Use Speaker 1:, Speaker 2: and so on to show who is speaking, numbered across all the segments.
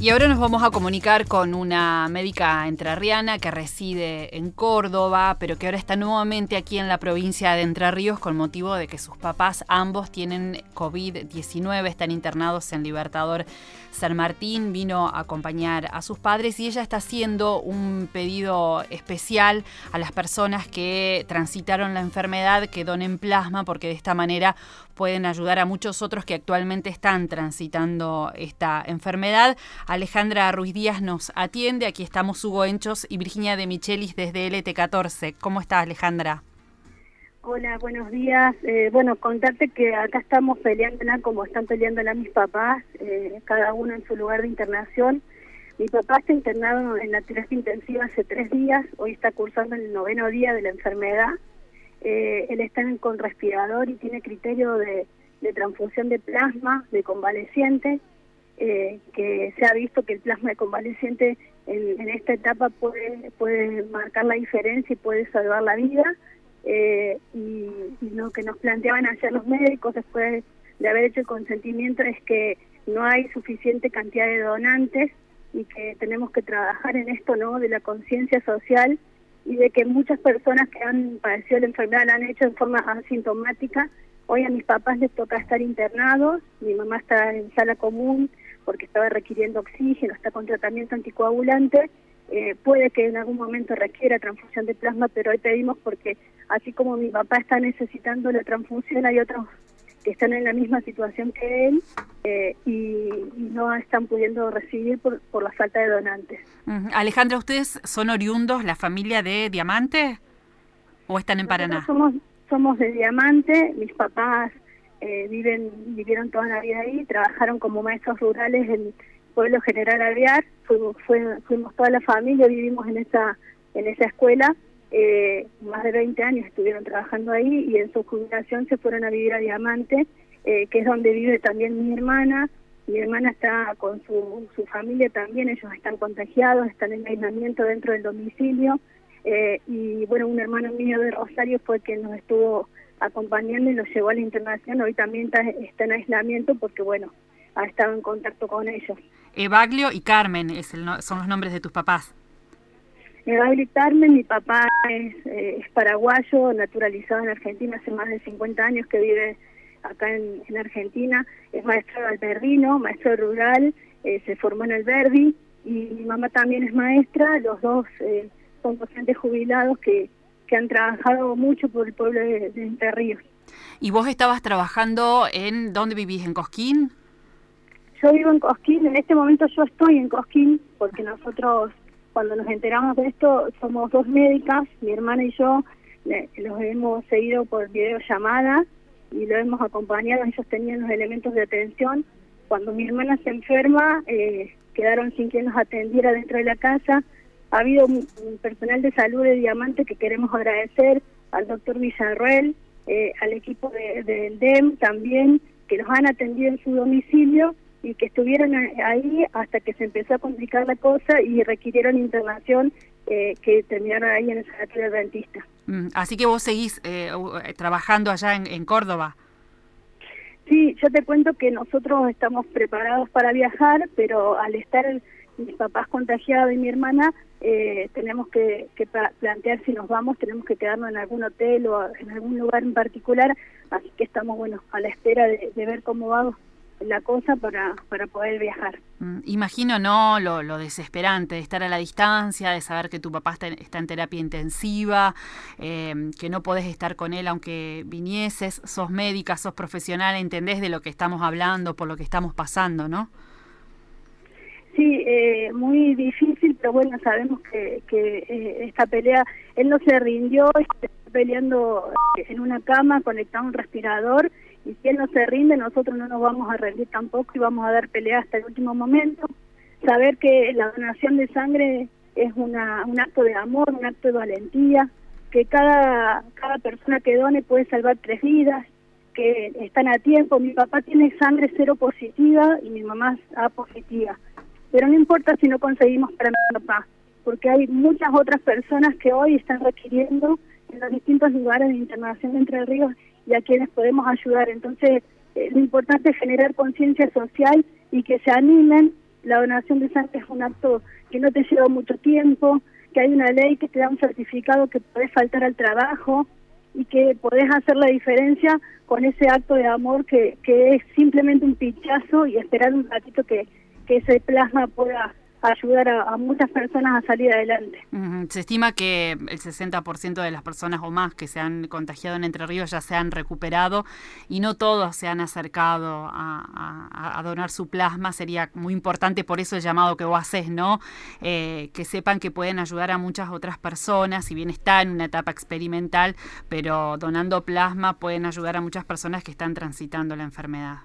Speaker 1: Y ahora nos vamos a comunicar con una médica entrerriana que reside en Córdoba, pero que ahora está nuevamente aquí en la provincia de Entre Ríos con motivo de que sus papás ambos tienen COVID-19, están internados en Libertador San Martín. Vino a acompañar a sus padres y ella está haciendo un pedido especial a las personas que transitaron la enfermedad que donen plasma, porque de esta manera pueden ayudar a muchos otros que actualmente están transitando esta enfermedad. Alejandra Ruiz Díaz nos atiende. Aquí estamos Hugo Enchos y Virginia de Michelis desde LT14. ¿Cómo está, Alejandra?
Speaker 2: Hola, buenos días. Bueno, contarte que acá estamos peleándola como están peleándola mis papás, cada uno en su lugar de internación. Mi papá está internado en la terapia intensiva hace 3 días, hoy está cursando el 9º día de la enfermedad. Él está con respirador y tiene criterio de transfusión de plasma de convaleciente, que se ha visto que el plasma de convaleciente en esta etapa puede marcar la diferencia y puede salvar la vida. Y lo que nos planteaban ayer los médicos después de haber hecho el consentimiento es que no hay suficiente cantidad de donantes y que tenemos que trabajar en esto, ¿no?, de la conciencia social, y de que muchas personas que han padecido la enfermedad la han hecho en forma asintomática. Hoy a mis papás les toca estar internados, mi mamá está en sala común porque estaba requiriendo oxígeno, está con tratamiento anticoagulante, puede que en algún momento requiera transfusión de plasma, pero hoy pedimos porque así como mi papá está necesitando la transfusión, hay otros que están en la misma situación que él y no están pudiendo recibir por la falta de donantes.
Speaker 1: Alejandra, ¿ustedes son oriundos, la familia de Diamante, o están en Paraná?
Speaker 2: Somos de Diamante, mis papás vivieron toda la vida ahí, trabajaron como maestros rurales en Pueblo General Alvear, fuimos toda la familia, vivimos en esa escuela, más de 20 años estuvieron trabajando ahí y en su jubilación se fueron a vivir a Diamante, que es donde vive también mi hermana. Mi hermana está con su familia también, ellos están contagiados, están en aislamiento dentro del domicilio, y bueno, un hermano mío de Rosario fue quien nos estuvo acompañando y nos llevó a la internación. Hoy también está en aislamiento porque bueno, ha estado en contacto con ellos.
Speaker 1: Evaglio y Carmen son los nombres de tus papás.
Speaker 2: Evaglio y Carmen, mi papá es paraguayo, naturalizado en Argentina, hace más de 50 años que vive acá en Argentina, es maestro de Albervino, maestro rural, se formó en Alberdi, y mi mamá también es maestra. Los dos son docentes jubilados que han trabajado mucho por el pueblo de Entre Ríos.
Speaker 1: ¿Y vos estabas trabajando en dónde vivís, en Cosquín?
Speaker 2: Yo vivo en Cosquín, en este momento yo estoy en Cosquín, porque nosotros cuando nos enteramos de esto somos 2 médicas, mi hermana y yo, los hemos seguido por videollamada y lo hemos acompañado. Ellos tenían los elementos de atención. Cuando mi hermana se enferma, quedaron sin quien nos atendiera dentro de la casa. Ha habido un personal de salud de Diamante que queremos agradecer, al doctor Villarruel, al equipo del DEM también, que nos han atendido en su domicilio y que estuvieron ahí hasta que se empezó a complicar la cosa y requirieron internación, que terminaron ahí en el sanatorio dentista.
Speaker 1: Así que vos seguís trabajando allá en Córdoba.
Speaker 2: Sí, yo te cuento que nosotros estamos preparados para viajar, pero al estar mis papás contagiados y mi hermana, tenemos que plantear si nos vamos, tenemos que quedarnos en algún hotel o en algún lugar en particular, así que estamos a la espera de ver cómo va la cosa para poder viajar.
Speaker 1: Imagino, ¿no?, lo desesperante de estar a la distancia, de saber que tu papá está en terapia intensiva, que no podés estar con él aunque vinieses, sos médica, sos profesional, entendés de lo que estamos hablando, por lo que estamos pasando, ¿no?
Speaker 2: Sí, muy difícil, pero bueno, sabemos que esta pelea, él no se rindió, está peleando en una cama, conectado a un respirador, y si él no se rinde, nosotros no nos vamos a rendir tampoco y vamos a dar pelea hasta el último momento. Saber que la donación de sangre es un acto de amor, un acto de valentía, que cada persona que done puede salvar 3 vidas, que están a tiempo. Mi papá tiene sangre 0 positiva y mi mamá A positiva. Pero no importa si no conseguimos para mi papá, porque hay muchas otras personas que hoy están requiriendo en los distintos lugares de internación de Entre Ríos y a quienes podemos ayudar. Entonces, lo importante es generar conciencia social y que se animen la donación de sangre es un acto que no te lleva mucho tiempo, que hay una ley que te da un certificado que podés faltar al trabajo y que podés hacer la diferencia con ese acto de amor que es simplemente un pinchazo y esperar un ratito que ese plasma pueda ayudar a muchas personas a salir adelante.
Speaker 1: Se estima que el 60% de las personas o más que se han contagiado en Entre Ríos ya se han recuperado y no todos se han acercado a donar su plasma. Sería muy importante, por eso el llamado que vos haces, ¿no? Que sepan que pueden ayudar a muchas otras personas, si bien está en una etapa experimental, pero donando plasma pueden ayudar a muchas personas que están transitando la enfermedad.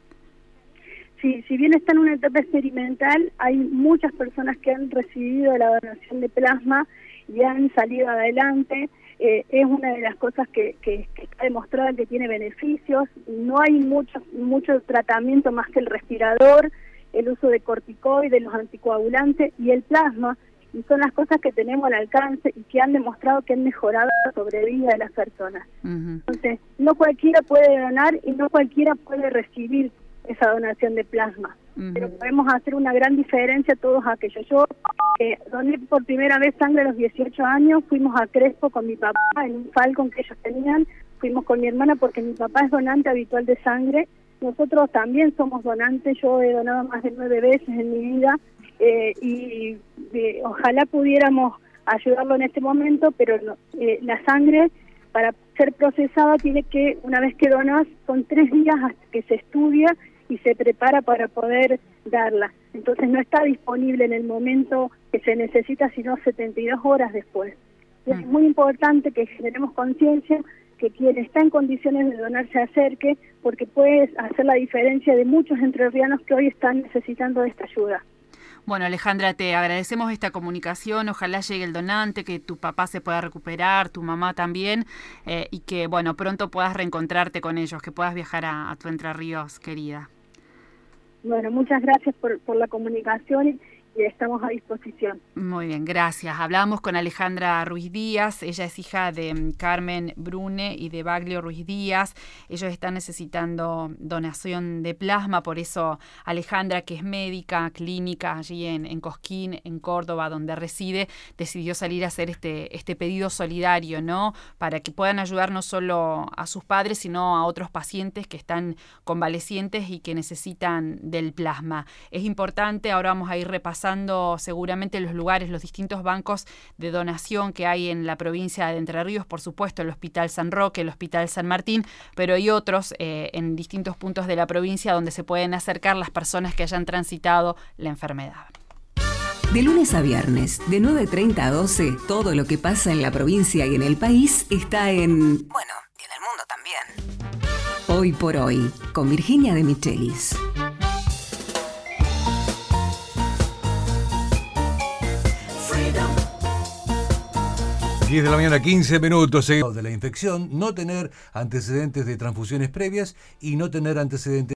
Speaker 2: Sí, si bien está en una etapa experimental, hay muchas personas que han recibido la donación de plasma y han salido adelante. Es una de las cosas que está demostrada que tiene beneficios. No hay mucho tratamiento más que el respirador, el uso de corticoides, los anticoagulantes y el plasma, y son las cosas que tenemos al alcance y que han demostrado que han mejorado la sobrevida de las personas. Entonces, no cualquiera puede donar y no cualquiera puede recibir esa donación de plasma, pero podemos hacer una gran diferencia todos aquellos. Yo doné por primera vez sangre a los 18 años, fuimos a Crespo con mi papá en un Falcon que ellos tenían, fuimos con mi hermana porque mi papá es donante habitual de sangre, nosotros también somos donantes, yo he donado más de 9 veces en mi vida y ojalá pudiéramos ayudarlo en este momento, pero la sangre para ser procesada tiene que, una vez que donas, son 3 días hasta que se estudia y se prepara para poder darla. Entonces no está disponible en el momento que se necesita, sino 72 horas después. Es muy importante que generemos conciencia, que quien está en condiciones de donar se acerque, porque puede hacer la diferencia de muchos entrerrianos que hoy están necesitando de esta ayuda.
Speaker 1: Bueno, Alejandra, te agradecemos esta comunicación, ojalá llegue el donante, que tu papá se pueda recuperar, tu mamá también, y que bueno, pronto puedas reencontrarte con ellos, que puedas viajar a tu Entre Ríos querida.
Speaker 2: Bueno, muchas gracias por la comunicación y estamos a disposición.
Speaker 1: Muy bien, gracias. Hablamos con Alejandra Ruiz Díaz, ella es hija de Carmen Brune y de Baglio Ruiz Díaz. Ellos están necesitando donación de plasma, por eso Alejandra, que es médica clínica allí en Cosquín, en Córdoba, donde reside, decidió salir a hacer este pedido solidario, ¿no? Para que puedan ayudar no solo a sus padres, sino a otros pacientes que están convalecientes y que necesitan del plasma. Es importante, ahora vamos a ir repasando seguramente los lugares, los distintos bancos de donación que hay en la provincia de Entre Ríos, por supuesto el Hospital San Roque, el Hospital San Martín, pero hay otros en distintos puntos de la provincia donde se pueden acercar las personas que hayan transitado la enfermedad.
Speaker 3: De lunes a viernes, de 9:30 a 12, todo lo que pasa en la provincia y en el país está en... Bueno, y en el mundo también. Hoy por hoy, con Virginia de Michelis.
Speaker 4: 10 de la mañana, 15 minutos. De la infección, no tener antecedentes de transfusiones previas y no tener antecedentes